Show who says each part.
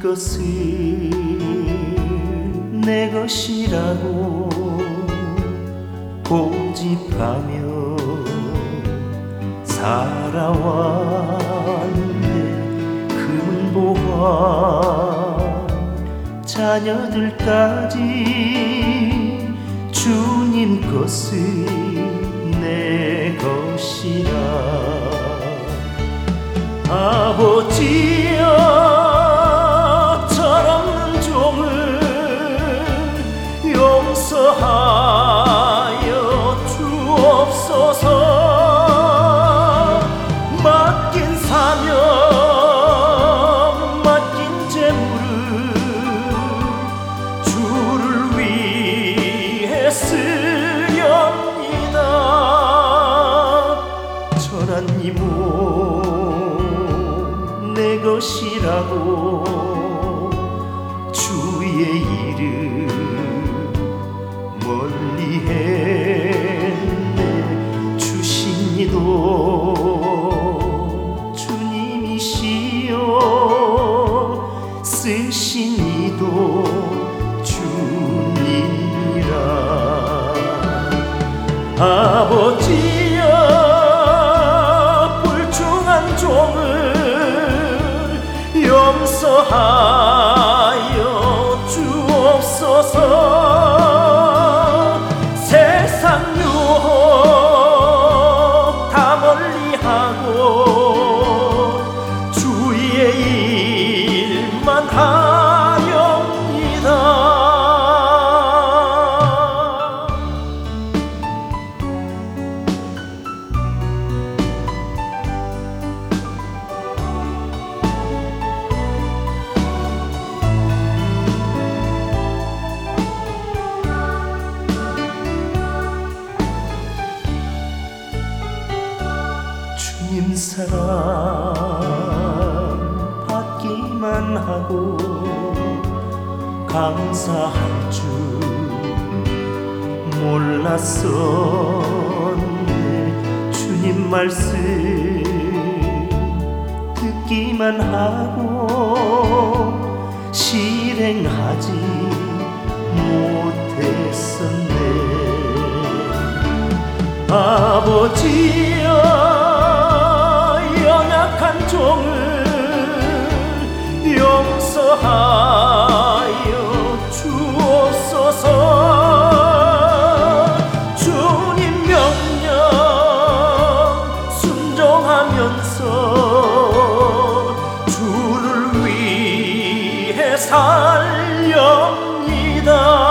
Speaker 1: 것을 내 것이라고 고집하며 살아왔네. 금보화 자녀들까지 주님 것을 내 것이라. 아버지여, 철없는 종을 용서하여 주옵소서. 맡긴 사명, 맡긴 재물을 주를 위해 쓰렵니다. 전한 이 몸 내 것이라고 주의 이름 멀리 했네. 주신 이도 주님이시요 쓰신 이도 주님이라. 아버지여, 불중한 종을 용서하여 주옵소서. 세상 유혹 다 멀리하고 주의 일만 하렵니다. 주님 사랑 받기만 하고 감사할 줄 몰랐었네. 주님 말씀 듣기만 하고 실행하지 못했었네. 아버지여, 연약한 종을 용서하여 주옵소서. 주님 명령 순종하면서 주를 위해 살렵니다.